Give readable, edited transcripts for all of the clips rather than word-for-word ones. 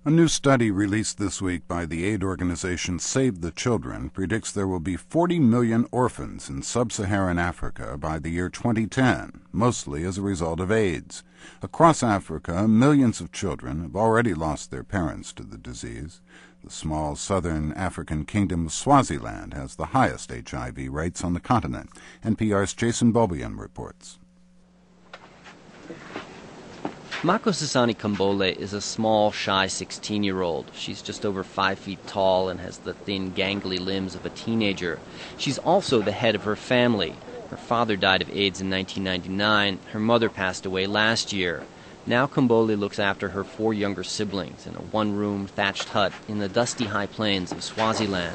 A new study released this week by the aid organization Save the Children predicts there will be 40 million orphans in sub-Saharan Africa by the year 2010, mostly as a result of AIDS. Across Africa, millions of children have already lost their parents to the disease. The small southern African kingdom of Swaziland has the highest HIV rates on the continent. NPR's Jason Beaubien reports. Makosasani Kambole is a small, shy 16-year-old. She's just over 5 feet tall and has the thin, gangly limbs of a teenager. She's also the head of her family. Her father died of AIDS in 1999. Her mother passed away last year. Now Kambole looks after her 4 younger siblings in a one-room thatched hut in the dusty high plains of Swaziland.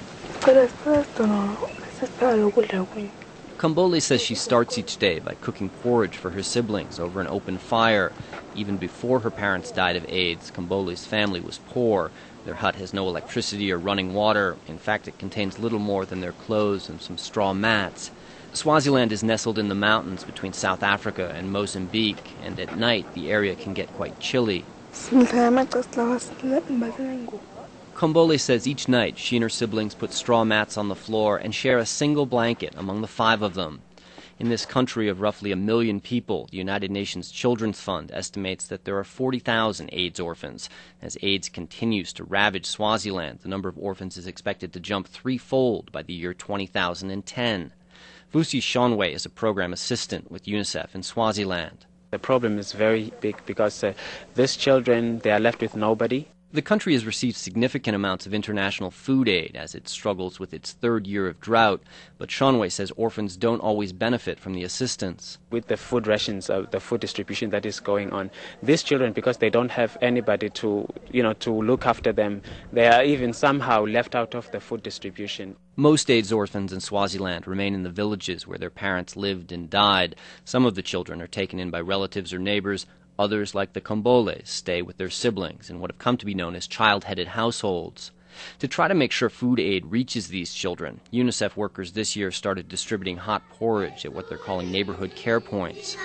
Kambole says she starts each day by cooking porridge for her siblings over an open fire. Even before her parents died of AIDS, Kambole's family was poor. Their hut has no electricity or running water. In fact, it contains little more than their clothes and some straw mats. Swaziland is nestled in the mountains between South Africa and Mozambique, and at night the area can get quite chilly. Kambole says each night she and her siblings put straw mats on the floor and share a single blanket among the 5 of them. In this country of roughly 1 million people, the United Nations Children's Fund estimates that there are 40,000 AIDS orphans. As AIDS continues to ravage Swaziland, the number of orphans is expected to jump 3-fold by the year 2010. Vusi Shonwe is a program assistant with UNICEF in Swaziland. The problem is very big because these children, they are left with nobody. The country has received significant amounts of international food aid as it struggles with its 3rd year of drought, but Shonwe says orphans don't always benefit from the assistance. With the food rations, the food distribution that is going on, these children, because they don't have anybody to look after them, they are even somehow left out of the food distribution. Most AIDS orphans in Swaziland remain in the villages where their parents lived and died. Some of the children are taken in by relatives or neighbors. Others, like the Kamboles, stay with their siblings in what have come to be known as child-headed households. To try to make sure food aid reaches these children, UNICEF workers this year started distributing hot porridge at what they're calling neighborhood care points.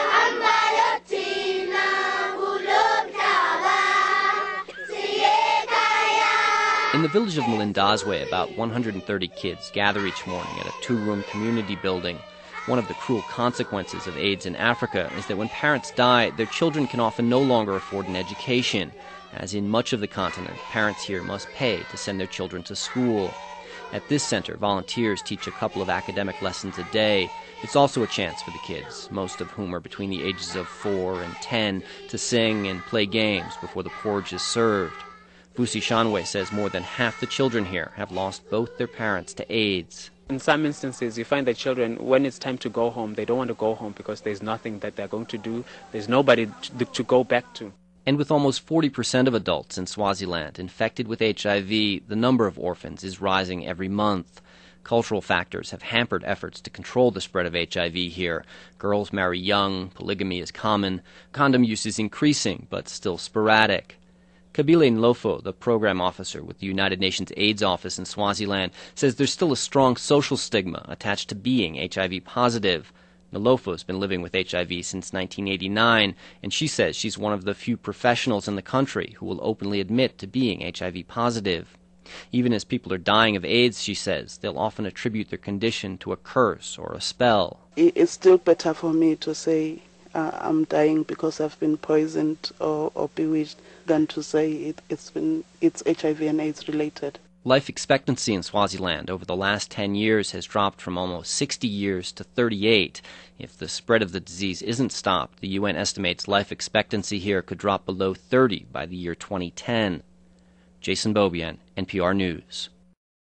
In the village of Mlindazwe, about 130 kids gather each morning at a 2-room community building. One of the cruel consequences of AIDS in Africa is that when parents die, their children can often no longer afford an education. As in much of the continent, parents here must pay to send their children to school. At this center, volunteers teach a couple of academic lessons a day. It's also a chance for the kids, most of whom are between the ages of 4 and 10, to sing and play games before the porridge is served. Vusi Shonwe says more than half the children here have lost both their parents to AIDS. In some instances, you find that children, when it's time to go home, they don't want to go home because there's nothing that they're going to do. There's nobody to go back to. And with almost 40% of adults in Swaziland infected with HIV, the number of orphans is rising every month. Cultural factors have hampered efforts to control the spread of HIV here. Girls marry young, polygamy is common, condom use is increasing, but still sporadic. Kabile Nlofo, the program officer with the United Nations AIDS office in Swaziland, says there's still a strong social stigma attached to being HIV positive. Nlofo's been living with HIV since 1989, and she says she's one of the few professionals in the country who will openly admit to being HIV positive. Even as people are dying of AIDS, she says, they'll often attribute their condition to a curse or a spell. It's still better for me to say I'm dying because I've been poisoned or bewitched than to say it's HIV and AIDS related. Life expectancy in Swaziland over the last 10 years has dropped from almost 60 years to 38. If the spread of the disease isn't stopped, the UN estimates life expectancy here could drop below 30 by the year 2010. Jason Beaubien, NPR News.